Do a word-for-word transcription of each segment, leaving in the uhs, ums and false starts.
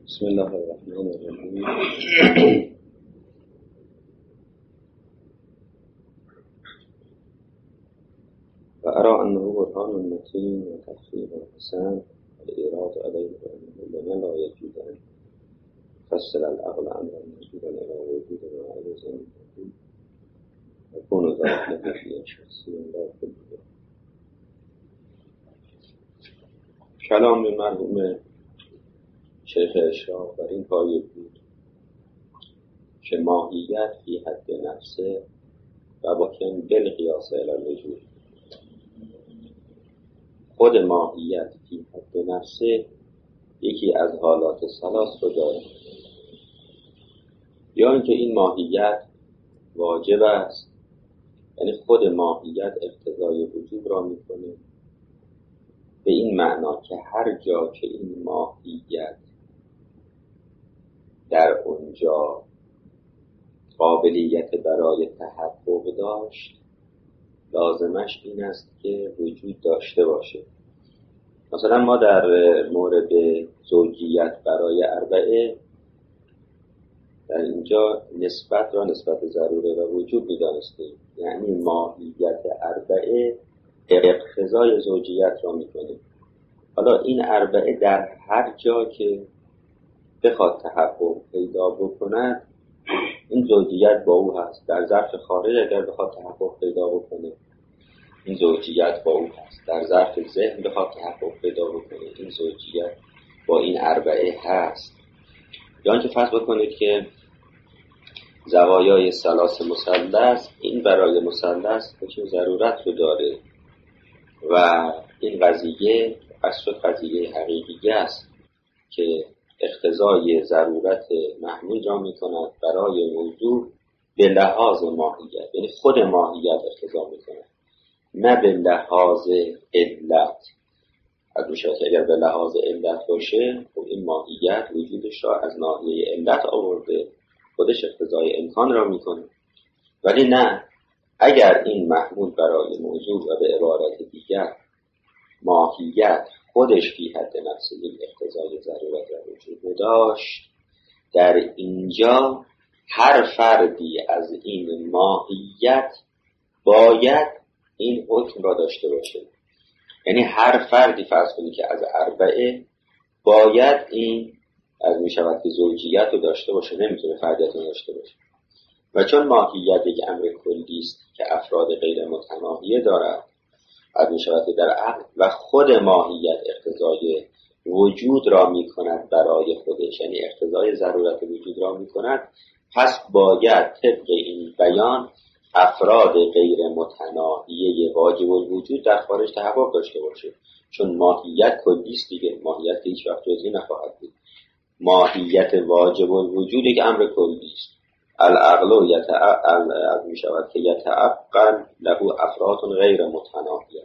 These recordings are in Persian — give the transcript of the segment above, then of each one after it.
بسم الله الرحمن الرحیم. و ارى انه برهان متین و تفسیر حسن الایراد علیه لمن لا یجوز ان فسر العقل امر موجود الى وجود ما عجز عنه يكون ذلك نفسيا شخصيا لا كله. کلام مرحوم شیخ اشراق بر این پایه بود که ماهیت فی حد نفسه و باکن بالقیاس الی الوجود. خود ماهیت فی حد نفسه یکی از حالات ثلاث رو داره، یا اینکه این ماهیت واجب است، یعنی خود ماهیت اقتضای وجود را میکنه، به این معنا که هر جا که این ماهیت در اونجا قابلیت برای تحقق داشت، لازمش این است که وجود داشته باشه. مثلا ما در مورد زوجیت برای اربعه در اینجا نسبت را نسبت ضروره و وجود می‌دانستیم، یعنی ماهیت اربعه اقتضای زوجیت را می‌کنه. حالا این اربعه در هر جا که بخواد تحقق پیدا بکند، این زوجیت با او هست. در ظرف خارج اگر بخواد تحقق پیدا بکنه، این زوجیت با او هست. در ظرف ذهن بخواد تحقق پیدا بکنه، این زوجیت با این اربعه هست. یا اینکه فرض بکنید که زوایای ثلاث مثلث، این برای مثلث چه ضرورت رو داره و این قضیه اصل قضیه حقیقی است که اقتضای ضرورت محمول را می کند برای موضوع به لحاظ ماهیت، یعنی خود ماهیت اقتضا می کند، نه به لحاظ علت. از میشه که اگر به لحاظ علت باشه، خب این ماهیت وجودش را از ناحیه علت آورده، خودش اقتضای امکان را می کند. ولی نه، اگر این محمول برای موضوع و به عبارت دیگر ماهیت خودش فی حد نفسه یک اقتضای ضرورت و وجود داشت، در اینجا هر فردی از این ماهیت باید این حکم را داشته باشه. یعنی هر فردی فرض کنید که از اربعه باید این از می شود که زوجیت رو داشته باشه، نمیتونه فردیت رو داشته باشه. و چون ماهیت یک امر کلی است که افراد غیر متناهیه دارد، از می شود که در عقل و خود ماهیت اقتضای وجود را می کند برای خودش، یعنی اقتضای ضرورت وجود را می کند، پس باید طبق این بیان افراد غیر متناهیه واجب الوجود در خارج تحقق داشته باشه. چون ماهیت کلی است دیگه، ماهیت هیچ وقت جزئی نخواهد بود. ماهیت واجب الوجود یک امر کلی است. العقل یتعقل از می شود که یتعقل له افراد غیر متناهیه.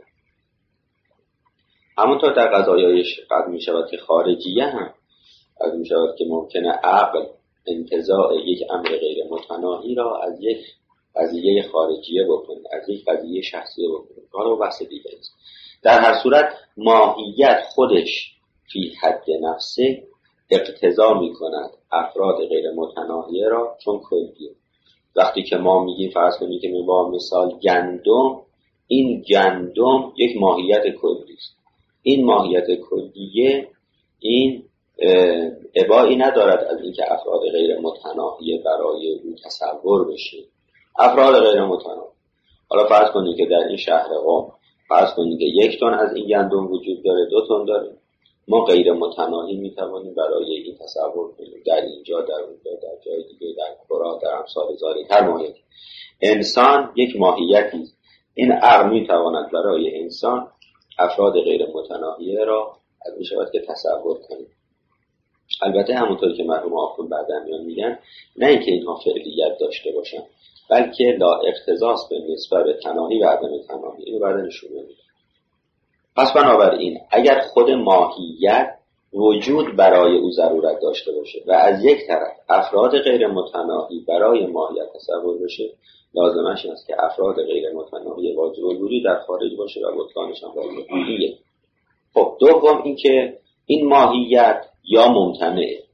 همونطور در قضایایش قد می شود که خارجیه هم از می شود که ممکنه عقل انتزاع یک امر غیر متناهی را از یک قضیه خارجیه بکنه، از یک قضیه شخصیه بکنه. حالا بحث دیگه است. در هر صورت ماهیت خودش فی حد نفسه اقتضا می کند افراد غیر متناهیه را، چون کلیه. وقتی که ما میگیم فرض کنید که می با مثال گندم، این گندم یک ماهیت کلی است. این ماهیت کلیه این ابایی ندارد از اینکه افراد غیر متناهیه برای او تصور بشه. افراد غیر متناهی، حالا فرض کنید که در این شهر قم فرض کنید که یک تن از این گندم وجود داره، دو تن داره، ما غیر متناهی میتوانیم برای این تصور کنیم در اینجا، در اونجا، در جای دیگه، در کرا، در امثال ذالک، هر ماهیتی. انسان یک ماهیتی، این عقل میتواند برای انسان افراد غیر متناهیه را از می شود که تصور کنیم. البته همونطور که مرحوم آخوند بعداً میگن، نه اینکه اینها فعلیت داشته باشن، بلکه لا اقتضاست به نسبت به تناهی و عدم تناهی. اینو بعداً نشون میدن. پس بنابراین اگر خود ماهیت وجود برای او ضرورت داشته باشه و از یک طرف افراد غیر متناهی برای ماهیت تصور بشه، لازمش این است که افراد غیر متناهی واجب الوجود در خارج باشه و بطلانش هم واجب الوجودیه. خب دوم این که این ماهیت یا ممتنعه،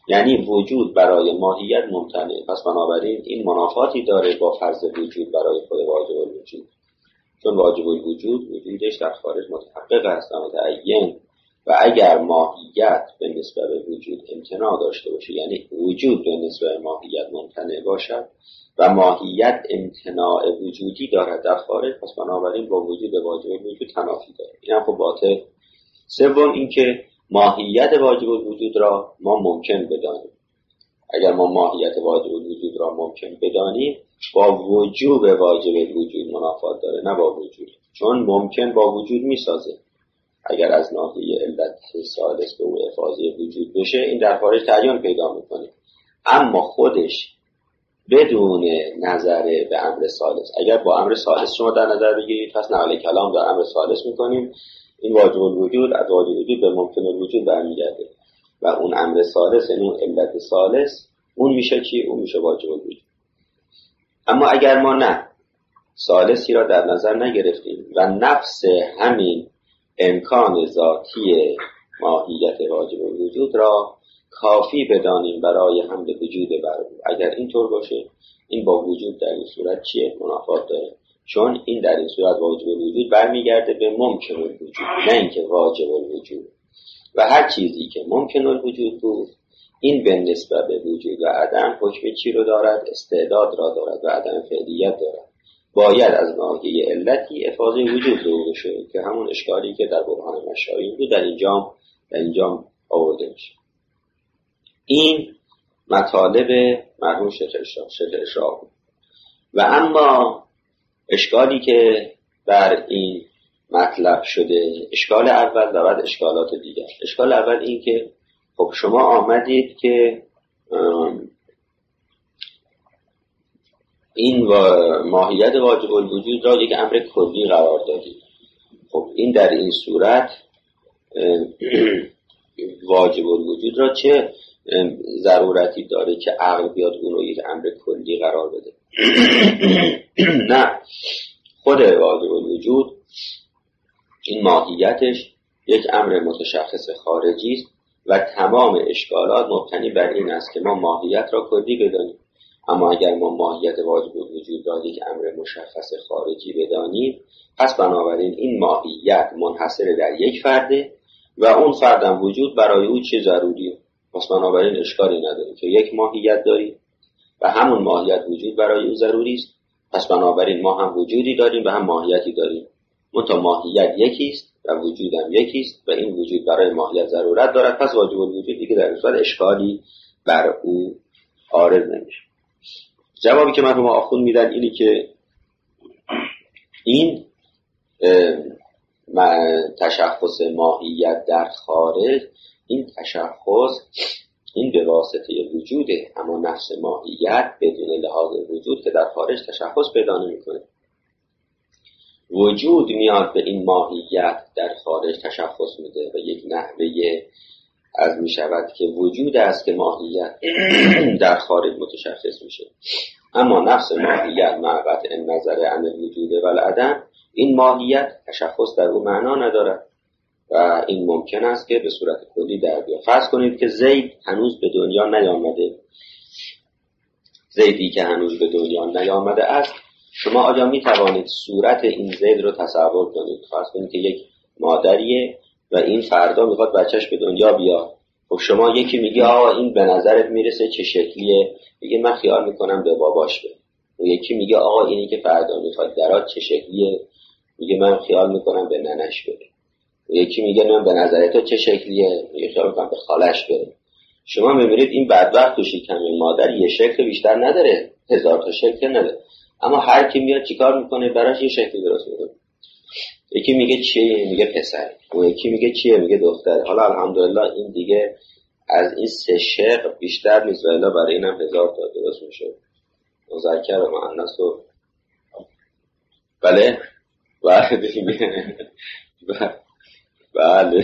یعنی وجود برای ماهیت ممتنع. پس بنابراین این منافاتی داره با فرض وجود برای خود واجب الوجود، چون واجب الوجود وجودش در خارج متحقق است و متعین، و اگر ماهیت به نسبت به وجود امتناع داشته باشه، یعنی وجود به نسبت به ماهیت ممتنع باشد و ماهیت امتناع وجودی دارد در خارج، پس بنابراین با وجود واجب الوجود تنافی داره. این هم خب باطل. سوم اینکه ماهیت واجب الوجود را ما ممکن بدانیم. اگر ما ماهیت واجب الوجود را ممکن بدانیم، با وجوب واجب الوجود منافات داره، نه با وجود، چون ممکن با وجود میسازه. اگر از ناحیه علت ثالث به او افاضه وجود بشه، این در خارج تعین پیدا میکنه، اما خودش بدون نظر به امر ثالث. اگر با امر ثالث شما در نظر بگیرید، پس نقل کلام در امر ثالث میکنیم، این واجب الوجود از واجب الوجود به ممکن الوجود برمیگرده و اون امر ثالث، یعنی اون علت ثالث، اون میشه چی؟ اون میشه واجب الوجود. اما اگر ما نه ثالثی را در نظر نگرفتیم و نفس همین امکان ذاتی ماهیت واجب الوجود را کافی بدانیم برای حمل وجود بر او، اگر اینطور باشه، این با وجود در این صورت چیه؟ منافات داره، چون این در این صورت واجب الوجود برمیگرده به ممکن الوجود، نه اینکه واجب الوجود. و هر چیزی که ممکن الوجود بود، این به نسبت به وجود و عدم حکم چی رو دارد؟ استعداد را دارد و عدم فعلیت دارد. باید از ناحیه علتی افاضه وجود ظهور بشه، که همون اشکالی که در برهان مشایی بود در اینجا در اینجا آورده میشه. این مطالب مرحوم شیخ اشراق بود. و اما اشکالی که بر این مطلب شده، اشکال اول و بعد اشکالات دیگر. اشکال اول این که خب شما آمدید که این و ماهیت واجب الوجود را یک امر کلی قرار دادید. خب این در این صورت واجب الوجود را چه ضرورتی داره که عقل بیاد اون رو یک امر کلی قرار بده؟ نه، خود واجب الوجود این ماهیتش یک امر متشخص خارجی است و تمام اشکالات مبتنی بر این است که ما ماهیت را کلی بدانیم. اما اگر ما ماهیت واجب الوجود را یک امر مشخص خارجی بدانیم، پس بنابراین این ماهیت منحصر در یک فرده و اون فردم وجود برای او چه ضروریه. پس بنابراین اشکالی نداره که یک ماهیت داریم و همون ماهیت وجود برای او ضروری است. پس بنابراین ما هم وجودی داریم و هم ماهیتی داریم، منتها ماهیت یکی است و وجود هم یکی است و این وجود برای ماهیت ضرورت دارد. پس واجب الوجود دیگه در اصل اشکالی بر او عارض نمیشه. جوابی که مرحوم آخوند میدن اینی که این تشخص ماهیت در خارج، این تشخص این به واسطه وجوده، اما نفس ماهیت بدون لحاظ وجود که در خارج تشخص پیدا نمی‌کنه. وجود میاد به این ماهیت در خارج تشخص میده و یک نحوه از می شود که وجود است که ماهیت در خارج متشخص میشه. اما نفس ماهیت مع قطع نظر عن الوجود و العدم، این ماهیت تشخص در او معنا ندارد و این ممکن است که به صورت کلی در بیاد. فرض کنید که زید هنوز به دنیا نیامده، زیدی که هنوز به دنیا نیامده است، شما آیا می توانید صورت این زید رو تصور کنید؟ فرض کنید که یک مادریه و این فردا میخواد بچهش به دنیا بیاد. خب شما یکی میگه آقا این به نظرت میرسه چه شکلیه؟ میگه من خیال میکنم به باباش بده. و یکی میگه آقا اینی که فردا میخواد درات چه شکلیه؟ میگه من خیال میکنم به ننش بده. و یکی میگه من به نظر تو چه شکلیه؟ میگه خیال میکنم به خالش بده. شما میبینید این بدبخت تو شکم مادر یه شکل بیشتر نداره، هزار تا شکل نداره، اما هر کی میاد چیکار میکنه؟ براش یه شکلی درست میکنه. یکی میگه چیه؟ میگه پسر. و یکی میگه چیه؟ میگه دختر. حالا الحمدلله این دیگه از این سه شکل بیشتر نیست و الا برای اینم هزار تا درست میشه، مذکر و مؤنث و بله بله دیگه بله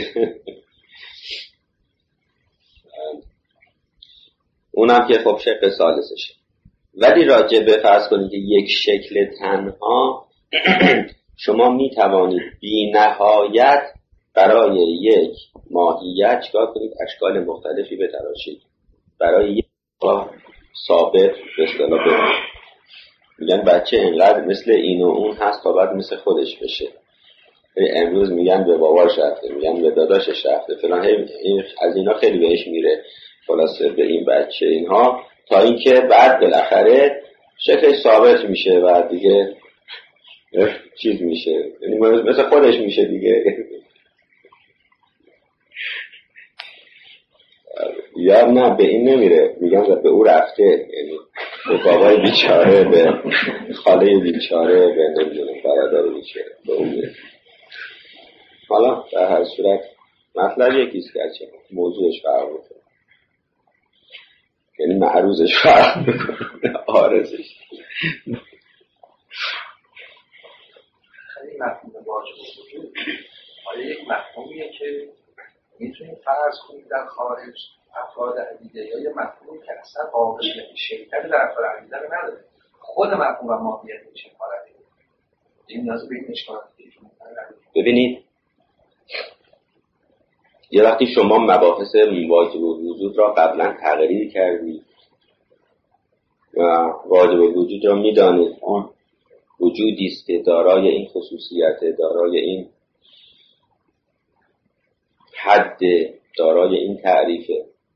اونم که خب شکل ثالثشه. ولی راجع به فرض کنید که یک شکل تنها شما می توانید بی نهایت برای یک ماهیت چکار کنید؟ اشکال مختلفی بتراشید. برای یک ثابت به اصطلاح بمونه. میگن بچه اینقدر مثل این و اون هست تا بعد مثل خودش بشه. امروز میگن به باباش رفته، میگن به داداشش رفته فلان، از اینا خیلی بهش میره خلاصه به این بچه اینها، تا اینکه بعد بالاخره شکلش ثابت میشه و دیگه چیز میشه، یعنی مثل خودش میشه دیگه. یا نه به این نمیره، میگن به او رفته، یعنی به بابای بیچاره، به خاله بیچاره، به نمیدونم برادر بیچاره، به اون میره. حالا در هر صورت مطلب یکیست که چه موضوعش فرق میکنه، یعنی معروضش فرق میکنه، عارضش. خیلی مفهوم واجب وجود آیا یک مفهومیه که میتونید فرض کنید در خارج افراد عدیده، یا یه مفهومی که اصلا قابلیت شرکت در افراد عدیده رو نداره، خود مفهوم و ماهیت میشه حالتی این نیاز به این اشکالات دیگه. ببینید یه وقتی شما مباحث واجب الوجود را قبلا تقریر کردید و واجب الوجود را میدانید آن وجودی است که دارای این خصوصیت، دارای این حد، دارای این تعریف،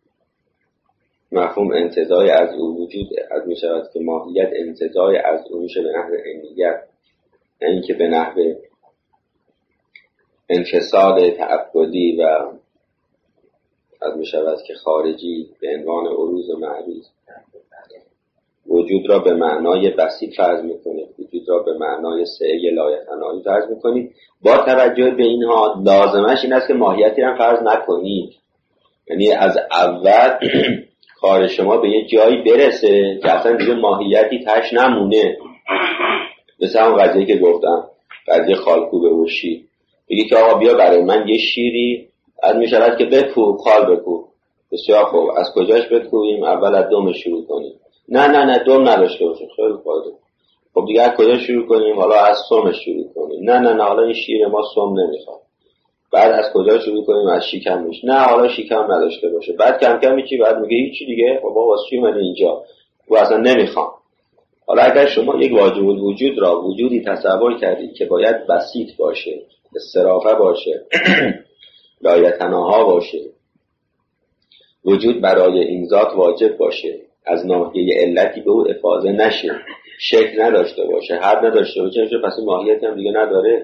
مفهوم انتزاعی از او وجود از می شود که ماهیت انتزاعی از او میشه به نحو عینیت، نه اینکه به نحو انفصال تعبدی و از می شود که خارجی به عنوان عروض و معروض. وجود را به معنای بسیط فرض میکنید، وجود را به معنای سعی لایتناهی فرض میکنید. با توجه به اینها لازمش این است که ماهیتی هم فرض نکنید، یعنی از اول کار شما به یه جایی برسه که اصلا دیگه ماهیتی تش نمونه. مثل همون قضیه که گفتم، قضیه خالکوبه و شیر، بگی که آقا بیا برای من یه شیری از می شود که بکوب، خال بکوب. بسیار خوب، از کجاش بکوبیم؟ اول از دومش شروع کنیم. نه نه نه دوم نداشته باشه. خیلی خوبه. خب دیگه از کجا شروع کنیم؟ حالا از سمش شروع کنیم. نه نه نه حالا این شیر ما سم نمیخواد. بعد از کجا شروع کنیم؟ از شکمش. نه حالا شکم نداشته باشه. بعد کم کم میچی، بعد میگه هیچی دیگه، بابا واسه چی اومدی اینجا؟ و اصلا نمیخوام. حالا اگر شما یک واجب الوجود را وجودی تصور کردید که باید بسیط باشه، استرافه باشه، لایتناها باشه، وجود برای این ذات واجب باشه، از ناحیه علتی به او افاضه نشه، شکل نداشته باشه، حد نداشته باشه، پس ماهیت هم دیگه نداره،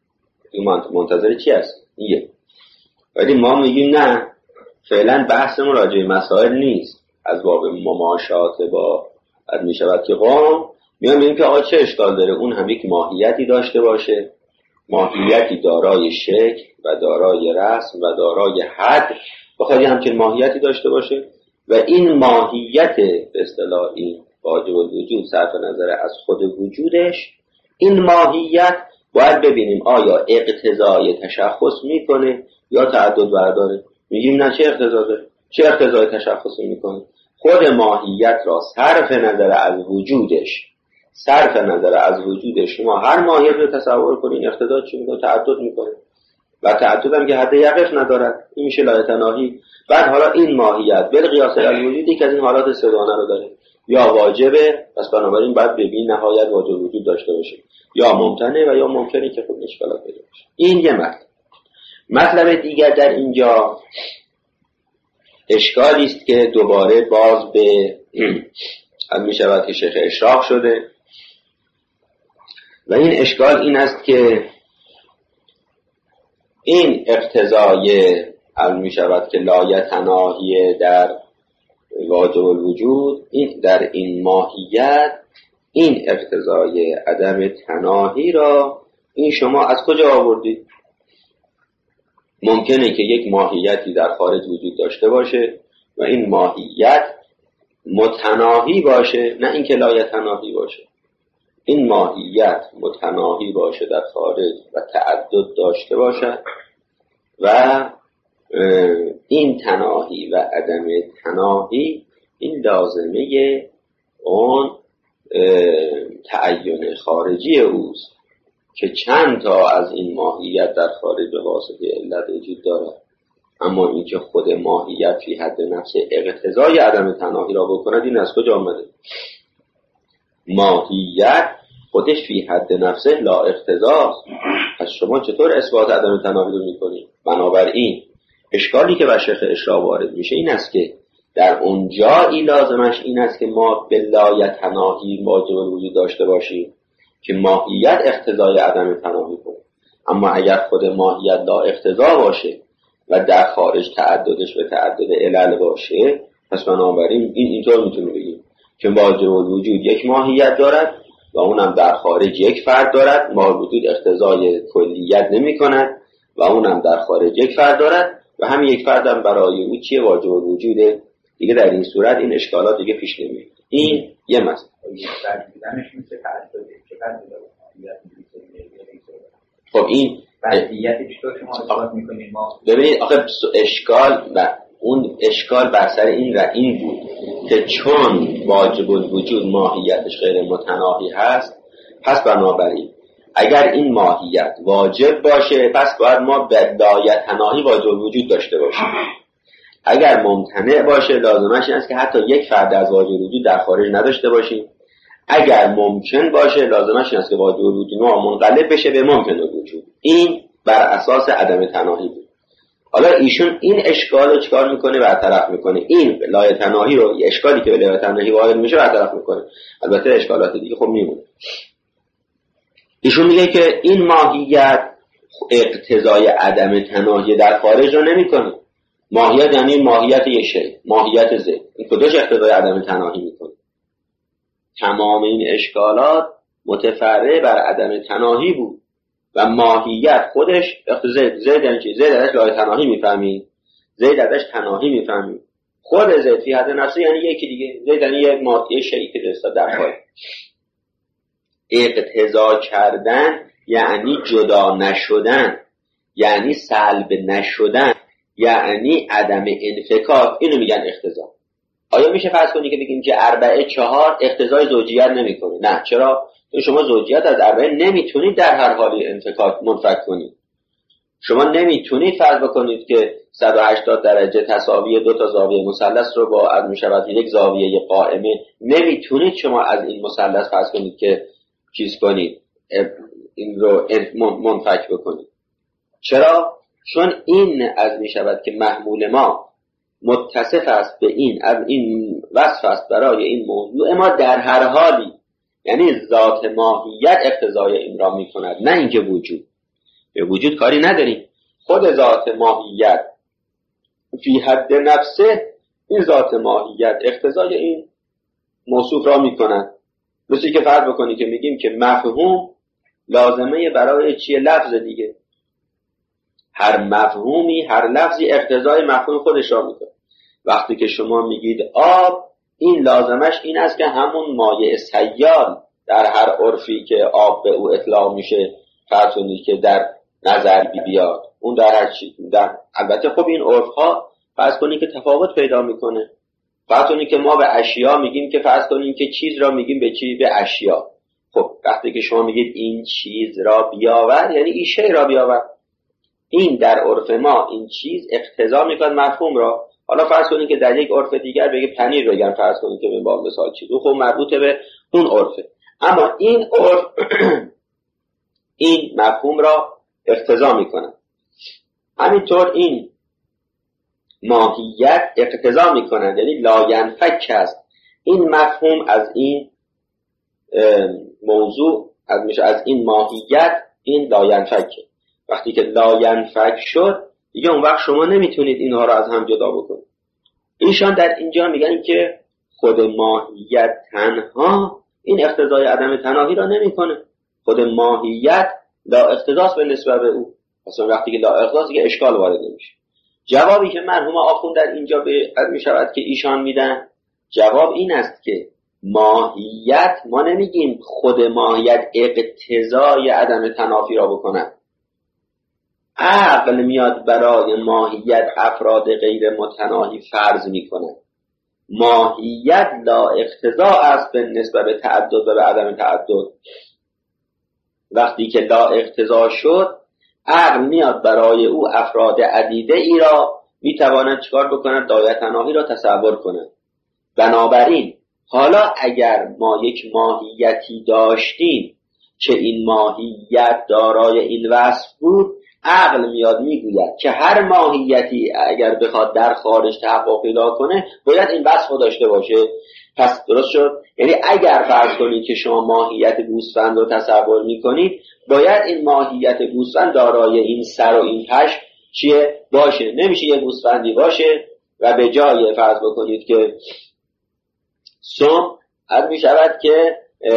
منتظر چی هست؟ ایه. ولی ما میگیم نه، فعلا بحثمون راجع به مسائل نیست، از باب مماشات با از میشود که قوم میام میگیم که آقا چه اشکال داره اون هم یک ماهیتی داشته باشه، ماهیتی دارای شکل و دارای رسم و دارای حد، بخواد همچین ماهیتی داشته باشه و این ماهیت به اصطلاح این واجب الوجود صرف نظر از خود وجودش، این ماهیت باید ببینیم آیا اقتضای تشخص میکنه یا تعدد برداره. میگیم نه، چه اقتضا داره؟ چه اقتضای تشخصی میکنه؟ خود ماهیت را صرف نظر از وجودش، صرف نظر از وجودش شما هر ماهیت رو تصور کنین، اقتضا چی میکنه؟ تعدد میکنه و تعدد هم که حد یقف ندارد، این میشه لایتناهی. بعد حالا این ماهیت بالقیاس علی وجودی که از این حالات سگانه رو داره، یا واجبه، پس بنابراین باید ببین نهایت واجب وجود داشته باشه، یا ممتنه و یا ممکنه که خود اشکالات پیدا باشه. این یه مطلب. مطلب دیگر در اینجا اشکالی است که دوباره باز به هم می شود که شیخ اشراق شده و این اشکال این است که این اقتضای هم می شود که لایتناهی در واجب الوجود، این در این ماهیت، این اقتضای عدم تناهی را این شما از کجا آوردید؟ ممکنه که یک ماهیتی در خارج وجود داشته باشه و این ماهیت متناهی باشه، نه اینکه لایتناهی باشه. این ماهیت متناهی باشه در خارج و تعدد داشته باشه و این تناهی و عدم تناهی این لازمه اون تعین خارجی اوست که چند تا از این ماهیت در خارج به واسطه علت وجود داره. اما اینکه خود ماهیت فی حد نفس اقتضای عدم تناهی را بکند، این از کجا آمده؟ ماهیت خودش فی حد نفسه لا اقتضاست. پس شما چطور اثبات عدم تناهی رو میکنید؟ بنابراین اشکالی که بر شیخ اشراح وارد میشه این است که در اونجایی لازمش این است که ما به لایتناهی واجب الوجود داشته باشیم که ماهیت اقتضای عدم تناهی کنه. اما اگر خود ماهیت لا اقتضا باشه و در خارج تعددش به تعدد علل باشه، پس بنابراین این اینطور میتونه بگیم که واجب الوجود یک ماهیت دارد و اونم در خارج یک فرد دارد. واجب الوجود اقتضای کلیت نمی کند و اونم در خارج یک فرد دارد و همین یک فرد هم برای او چیه؟ واجب الوجوده. دیگه در این صورت این اشکالات دیگه پیش نمیاد. این یه مسئله. خب این وضعیتی چطور شما اثبات می‌کنید؟ ما ببینید آخه اشکال و اون اشکال بر سر این را این بود که چون واجب الوجود ماهیتش غیر متناهی هست، پس بنابراین اگر این ماهیت واجب باشه پس باید ما به لایتناهی واجب الوجود داشته باشیم. اگر ممتنع باشه لازمش این است که حتی یک فرد از واجب الوجود در خارج نداشته باشیم. اگر ممکن باشه لازمش این است که واجب الوجود ما منقلب بشه به ممکن الوجود. این بر اساس عدم تناهی بود. حالا ایشون این اشکال رو چکار میکنه؟ برطرف میکنه. این لایتناهی رو، اشکالی که به لایتناهی وارد میشه برطرف میکنه. البته اشکالات دیگه خب میمونه. ایشون میگه که این ماهیت اقتضای عدم تناهی در خارج رو نمیکنه. ماهیت یعنی ماهیت یک شی، ماهیت ذات. این کدوش اقتضای عدم تناهی میکنه؟ تمام این اشکالات متفرع بر عدم تناهی بود و ماهیت خودش اقتضای زید یعنی چی؟ زید ازش لای تناهی میفهمید، زید ازش تناهی میفهمید. خود زید فی حد نفسه یعنی یکی دیگه. زید یعنی یک ماده شیء که دست در خارج. اقتضا کردن یعنی جدا نشدن، یعنی سلب نشدن، یعنی عدم انفکاک. اینو میگن اقتضا. آیا میشه فرض کنی که بگیم که اربعه چهار اقتضای زوجیت نمیکنه؟ نه. چرا؟ چون شما زوجیت از اربعه نمیتونید در هر حالی انفکاک منفک کنید. شما نمیتونید فرض بکنید که صد و هشتاد درجه تساوی دو تا زاویه مثلث رو با از میشود یک زاویه قائمه، نمیتونید شما از این مثلث فرض کنید که چیز کنید، این رو منفک بکنید. چرا؟ چون این از میشود که محمول ما متصف است به این، از این وصف است برای این موضوع ما در هر حالی. یعنی ذات ماهیت اقتضای این را می کند، نه اینکه وجود. به وجود کاری نداریم. خود ذات ماهیت فی حد نفسه، این ذات ماهیت اقتضای این موصوف را می کند. مثل که فرض بکنی که میگیم که مفهوم لازمه برای چیه؟ لفظ دیگه. هر مفهومی، هر لفظی اقتضای مفهوم خودش را میکنه. وقتی که شما میگید آب، این لازمش این است که همون مایع سیال در هر عرفی که آب به او اطلاق میشه فرض کنید که در نظر بیاد. اون در هر چی در البته خب این عرفها فرض کنید که تفاوت پیدا میکنه. فرض کنید که ما به اشیا میگیم که فرض کنید که چیز را میگیم به چی؟ به اشیا. خب وقتی که شما میگید این چیز را بیاور، یعنی این شی را بیاور. این در عرف ما این چیز اقتضا میکنه مفهوم را. حالا فرض کنید که در یک عرف دیگر بگه پنیر بگن، فرض کنید که به با مثال چیز، خب مربوطه به اون عرفه. اما این عرف این مفهوم را اقتضا میکنه. همینطور این ماهیت اقتضا میکنه، یعنی لاینفک است. این مفهوم از این موضوع از میشه از این ماهیت این لاینفکه. وقتی که لاینفک شد دیگه اون وقت شما نمیتونید اینها را از هم جدا بکنید. ایشان در اینجا میگن که خود ماهیت تنها این اقتضای عدم تناهی را نمیکنه. خود ماهیت لا اقتضاست به نسبت به او. اصلا وقتی که لا اقتضاست دیگه اشکال وارد نمیشه. جوابی که مرحوم آخوند در اینجا به میشود که ایشان میدن، جواب این است که ماهیت، ما نمیگیم خود ماهیت اقتضای عدم تنافی را بکنه. عقل میاد برای ماهیت افراد غیر متناهی فرض میکنه. ماهیت لا اقتضا است به نسبت به تعدد و به عدم تعدد. وقتی که لا اقتضا شد، عقل میاد برای او افراد عدیده ای را میتوانند چیکار بکنند؟ لایتناهی را تصور کنند. بنابراین حالا اگر ما یک ماهیتی داشتیم که این ماهیت دارای این وصف بود، عقل میاد میگوید که هر ماهیتی اگر بخواد در خارج تحقق پیدا کنه باید این وصف رو داشته باشه. پس درست شد؟ یعنی اگر فرض کنید که شما ماهیت گوسفند رو تصور میکنید، باید این ماهیت گوسفند دارای این سر و این پشم چیه باشه. نمیشه یه گوسفندی باشه و به جای فرض بکنید که سم از می شود که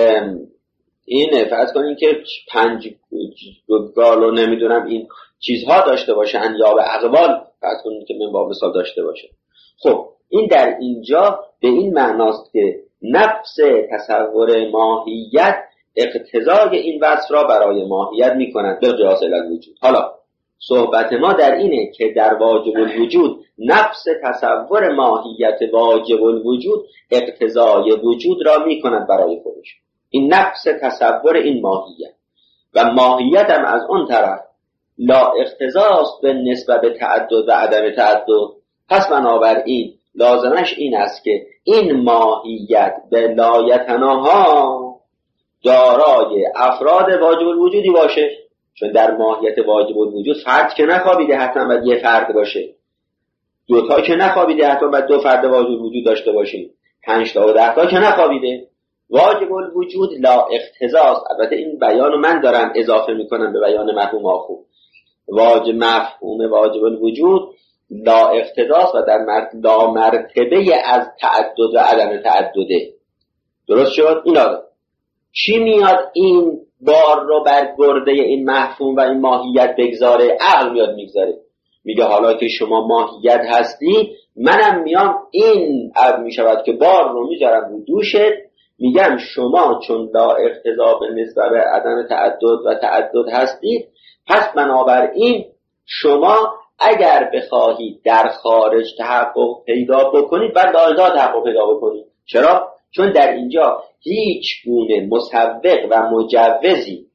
این فرض کنید که پنج گال و نمیدونم این چیزها داشته باشه، انیاب اقوال فرض کنید که من با مثال داشته باشه. خب این در اینجا به این معناست که نفس تصور ماهیت اقتضای این وصف را برای ماهیت می کند به قیاس الوجود. حالا صحبت ما در اینه که در واجب الوجود نفس تصور ماهیت واجب الوجود اقتضای وجود را می کند برای خودش. این نفس تصور این ماهیت و ماهیت هم از اون طرف لا اقتضاست به نسبت به تعدد و عدم تعدد. پس بنابراین لازمش این است که این ماهیت به لایتناها دارای افراد واجب الوجودی باشه، چون در ماهیت واجب الوجود فرد که نخوابیده حتما باید یه فرد باشه، دوتا که نخوابیده حتما باید دو فرد واجب الوجود داشته باشیم، پنج تا و ده تا که نخوابیده. واجب الوجود لا اقتضاست. البته این بیانو من دارم اضافه میکنم به بیان مرحوم آخو. واجب مفهوم واجب الوجود لا اقتضاست و در لا مرتبه از تعدد و عدم تعدده. درست شد؟ این آدم چی میاد این بار رو بر گرده این مفهوم و این ماهیت بگذاره؟ عقل میاد میگذاره، میگه حالا که شما ماهیت هستی، منم میام این عقل میشود که بار رو میذارم رو دوشت، میگم شما چون لا اقتضا به نسبت به عدم تعدد و تعدد هستید، پس بنابراین شما اگر بخواهید در خارج تحقق پیدا بکنید بعد لازم تحقق پیدا بکنید. چرا؟ چون در اینجا هیچ گونه مسوق و مجوزی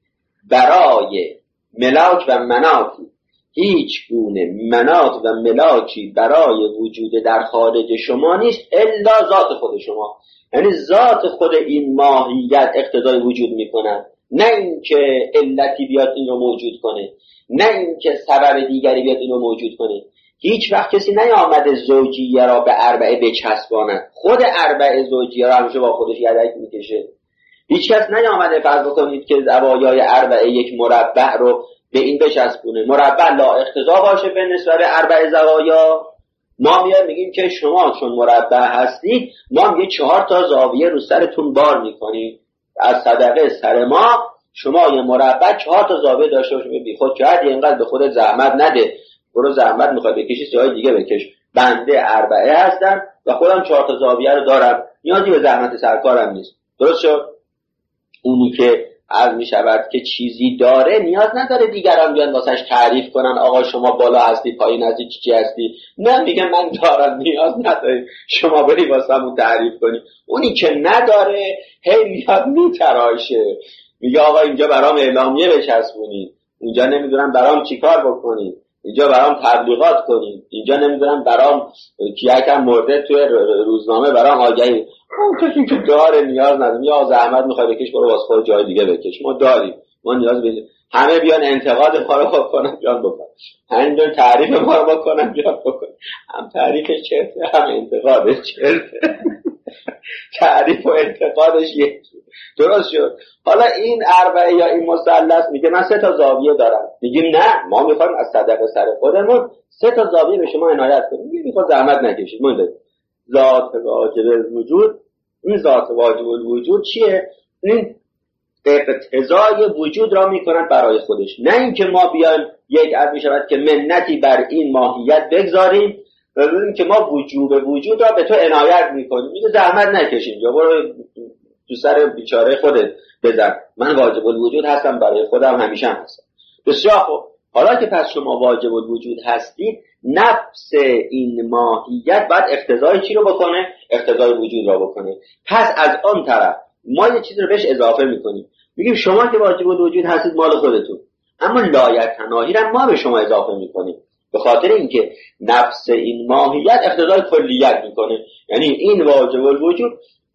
برای ملاک و مناکی، هیچ گونه مناط و ملاکی برای وجود در خارج شما نیست الا ذات خود شما. یعنی ذات خود این ماهیت اقتضای وجود میکنن، نه اینکه علتی بیاد این رو موجود کنه، نه اینکه سبب دیگری بیاد این رو موجود کنه. هیچ وقت کسی نیامده زوجیه را به اربعه بچسباند، خود اربعه زوجیه را همیشه با خودش یدک میکشه. هیچ کس نیامده فرض بکنید که زوایای اربعه یک مربع رو به این بچسبونه، مربع لا اقتضا باشه به نسبت اربعه زوایا. ما میایم میگیم که شما چون مربع هستید، ما میگه چهار تا زاویه رو سرتون بار میکنیم، از صدقه سر ما شما یه مربع چهار تا زاویه داشته باشه. بی خود کردی اینقدر به خودت زحمت نده، برو زحمت میخوای بکشی جای دیگه بکش. بنده اربعه هستم و خودم چهار تا زاویه رو دارم، نیازی به زحمت سرکارم نیست. درست شد؟ اونی که عرض می شود که چیزی داره نیاز نداره دیگران بیان واسش تعریف کنن آقا شما بالا هستی پایین هستی چی چی هستی. نه، میگه من دارم، نیاز نداره شما بری واسمون تعریف کنی. اونی که نداره هی میاد میتراشه، میگه آقا اینجا برام اعلامیه بچسبونید، اینجا نمیدونم برام چیکار بکنید، اینجا برام تبلیغات کنید، اینجا نمیدونم برام کیکم مرده توی روزنامه برام آگهی. اون کسی که داره نیاز نداره، یا زحمت میخوای بکش برو واسه خود جای دیگه بکش، ما داریم، ما نیاز به همه بیان انتقاد ما رو بکنن بیان بکنن، همین بیان تعریف ما رو بکنن بیان بکنن، هم تعریف چرته هم انتقادش چرته. تعریف و انتقادش یکی. درست شد؟ حالا این اربعه یا این مثلث میگه من سه تا زاویه دارم، میگیم نه ما میخوایم از صدقه سر خودمون سه تا زاویه به شما عنایت کنیم. میگه میخواد زحمت نکشید. ما ذات واجب الوجود، این ذات واجب الوجود چیه؟ این اقتضای وجود را میکنن برای خودش، نه اینکه ما بیایم یک عرض میشود که منتی بر این ماهیت بگذاریم و ببینیم که ما وجوب وجود را به تو عنایت میکنیم. میگه زحمت نکش، اینجا برو تو سر بیچاره خودت بزن، من واجب الوجود هستم برای خودم، همیشه هم هستم. بسیار خوب، حالا که پس شما واجب الوجود هستید، نفس این ماهیت باید اقتضای چی رو بکنه؟ اقتضای وجود را بکنه. پس از آن طرف ما یه چیز رو بهش اضافه میکنیم، میگیم شما که واجب الوجود هستید مال خودتون، اما لایتناهی را ما به شما اضافه میکنیم. به خاطر اینکه نفس این ماهیت اقتضای کلیت میکنه. یعنی این واجب الوجود،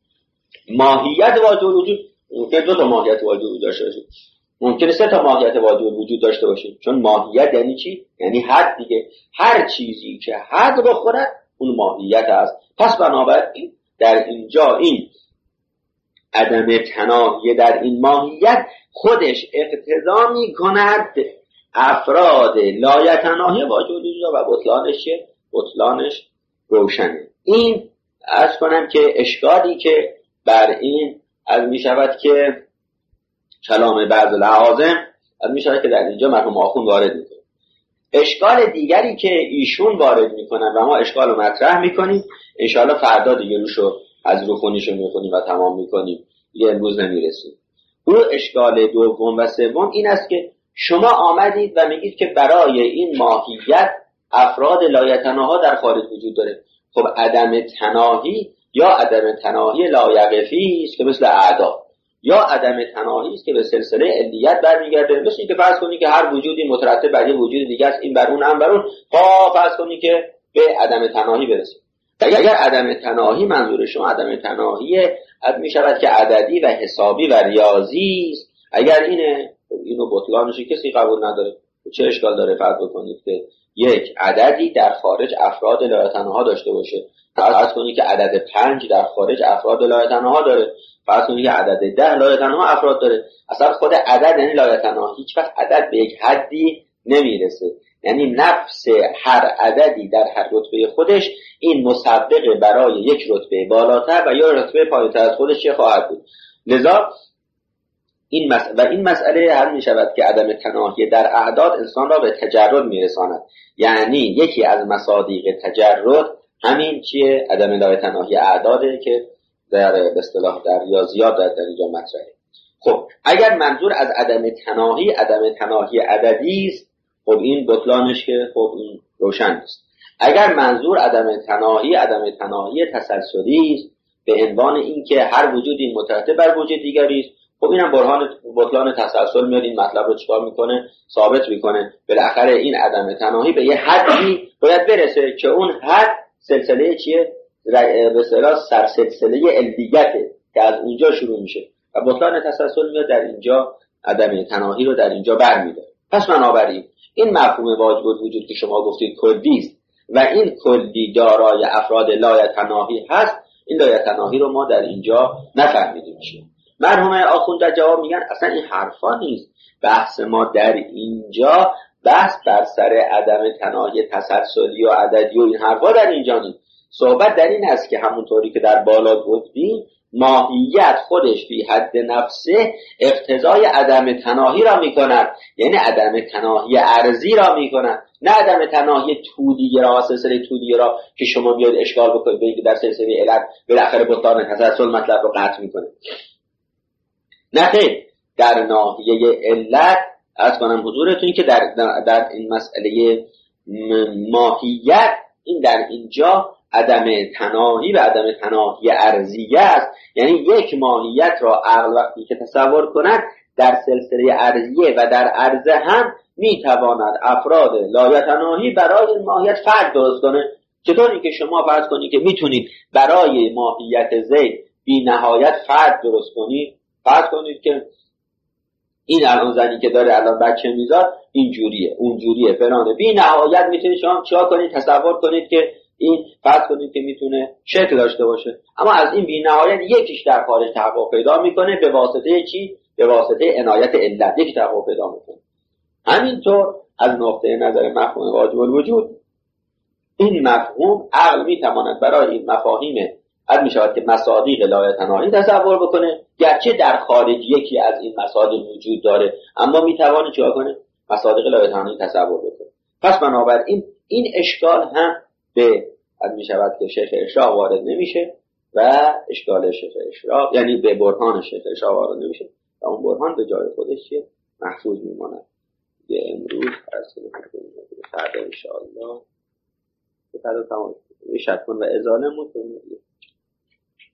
ماهیت واجب الوجود، ممکنه دو تا ماهیت واجب الوجود داشته باشه، ممکنه سه تا ماهیت واجب الوجود داشته باشه. چون ماهیت یعنی چی؟ یعنی حد دیگه. هر چیزی که حد بخورد اون ماهیت است. پس بنابراین در اینجا این عدم تناهی در این ماهیت خودش اقتضا میکند افراد لایتناهی واجب الوجود و بطلانش بطلانش روشنه. این عرض کنم که اشکالی که بر این از می شود که کلام بعض لوازم از می شود که در اینجا مرحوم آخوند وارد میکنه. اشکال دیگری که ایشون وارد میکنن و ما اشکال رو مطرح میکنیم، انشاءالله فردا دیگه روشو از روخونیشو میخونیم و تمام میکنیم، دیگه امروز نمیرسیم. اون اشکال دوم و سوم این است که شما آمدید و میگید که برای این ماهیت افراد لایتناها در خارج وجود داره. خب عدم تناهی یا عدم تناهی لایقفی است که مثل اعدا، یا عدم تناهی است که به سلسله علیت برمیگرده. مثل اینکه فرض کنید که هر وجودی مترتب بر یه وجود دیگه است، این بر اون هم بر اون، خب فرض کنید که به عدم تناهی برسید. اگر عدم تناهی منظور شما عدم تناهی عد می شود که عددی و حسابی و ریاضی است، اگر اینه اینو بطلانش کسی قبول نداره. چه اشکال داره فرض بکنید که یک عددی در خارج افراد لایتناها داشته باشه. فرض کنید که عدد پنج در خارج افراد لایتناها داره، فرض کنید که عدد ده لایتناها افراد داره. اصلا خود عدد یعنی لایتناها هیچ وقت عدد به یک حدی نمیرسه. یعنی نفس هر عددی در هر رتبه خودش این مسبقه برای یک رتبه بالاتر و یا رتبه پایینتر از خودش چه خواهد بود. لذا این مسئله و این مسئله حل می شود که عدم تناهی در اعداد انسان را به تجرد می رساند. یعنی یکی از مصادیق تجرد همین چیه؟ عدم لایتناهی اعداده که در به اصطلاح در ریاضیات در, در اینجا مطرحه. خب اگر منظور از عدم تناهی عدم تناهی عددی است، خب این بطلانش که خب این روشن است. اگر منظور عدم تناهی عدم تناهی تسلسلی است به عنوان اینکه هر وجودی مترتب بر وجود دیگری است، خب اینم برهان بطلان تسلسل میاد، این مطلب رو چیکار میکنه؟ ثابت میکنه. بالاخره این عدم تناهی به یه حدی باید برسه که اون حد سلسله چیه؟ به اصطلاح سرسلسله علیته که از اونجا شروع میشه و بطلان تسلسل میاد در اینجا عدم تناهی رو در اینجا برمی‌داره. پس بنابراین این مفهوم واجب الوجود که شما گفتید کلی است و این کلی دارای افراد لایتناهی هست، این لایتناهی رو ما در اینجا نفهمیدیم چیه. مرحوم آخوند در جواب میگن اصلا این حرفا نیست. بحث ما در اینجا بحث بر سر عدم تناهی تسلسلی و عددی و این حرفا در اینجا نیست. صحبت در این است که همونطوری که در بالا گفتیم ماهیت خودش فی حد نفسه اقتضای عدم تناهی را میکند، یعنی عدم تناهی ارزی را میکند، نه عدم تناهی طولی را، سلسله طولی را که شما بیاید اشکال بکنید بگید در سلسله علت بالاخره بطلان تسلسل مطلب رو قطع میکنه. نه خیر، در ناحیه علت از کنم حضورتون که در, در این مسئله ماهیت این در اینجا عدم تناهی و عدم تناهی ارزیه است. یعنی یک ماهیت را عقل وقتی که تصور کند در سلسله ارزیه و در عرضه هم میتواند افراد لایتناهی برای ماهیت فرد درست کنه. چطوری که شما فرض کنید که میتونید برای ماهیت زید بی نهایت فرد درست کنید. فرض کنید که این الان زنی که داره الان بچه میزاد اینجوریه اونجوریه فلانه، بی نهایت میتونید شما چیکار کنید؟ تصور کنید که این فرض کنید که میتونه شکل داشته باشه، اما از این بی نهایت یکیش در خارج تحقق پیدا میکنه به واسطه چی؟ به واسطه عنایت علت یکی تحقق پیدا میکنه. همینطور از نقطه نظر مفهوم واجب الوجود این مفهوم عقل میتواند برای این مفاهیم حد میشود که مصادیق لایتناهی تصور بکنه، گرچه در خارج یکی از این مصادیق وجود داره اما میتونه چیکار کنه؟ مصادیق لایتناهی تصور بکنه. پس بنابراین این اشکال هم به حد میشود که شیخ اشراق وارد نمیشه و اشکال شیخ اشراق یعنی به برهان شیخ اشراق وارد نمیشه و اون برهان به جای خودش محفوظ میمونه. یه امروز از فردا ان شاء الله فردا تمام شکن و ازاله مون